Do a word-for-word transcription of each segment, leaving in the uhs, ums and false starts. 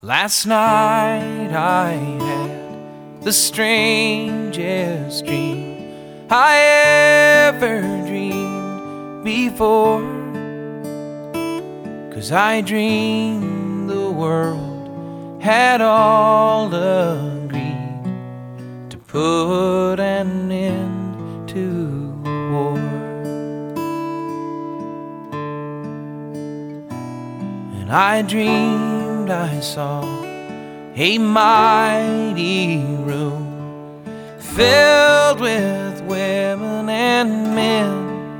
Last night I had the strangest dream I ever dreamed before. 'Cause I dreamed the world had all agreed to put an end to war. And I dreamed I saw a mighty room filled with women and men,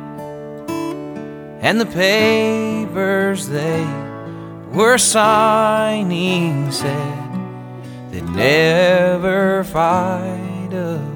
and the papers they were signing said they'd never fight again.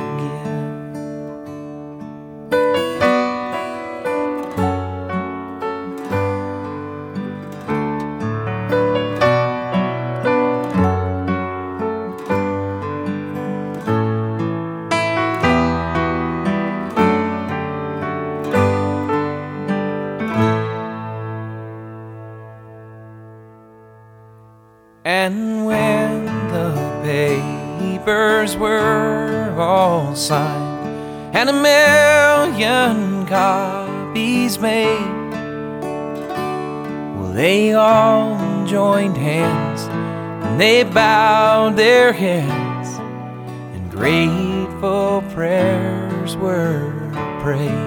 And when the papers were all signed and a million copies made, well, they all joined hands and they bowed their heads, and grateful prayers were prayed.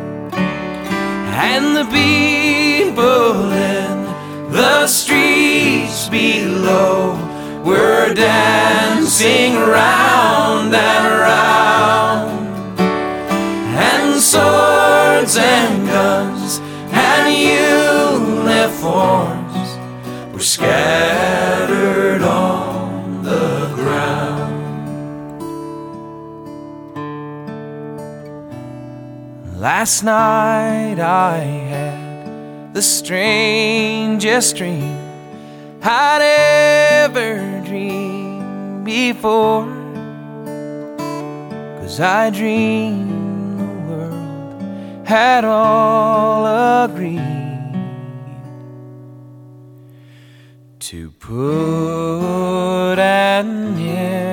And the people in the streets below were dancing round and round, and swords and guns and uniforms were scattered on the ground. Last night I had the strangest dream I'd ever dreamed before. 'Cause I dreamed the world had all agreed to put an end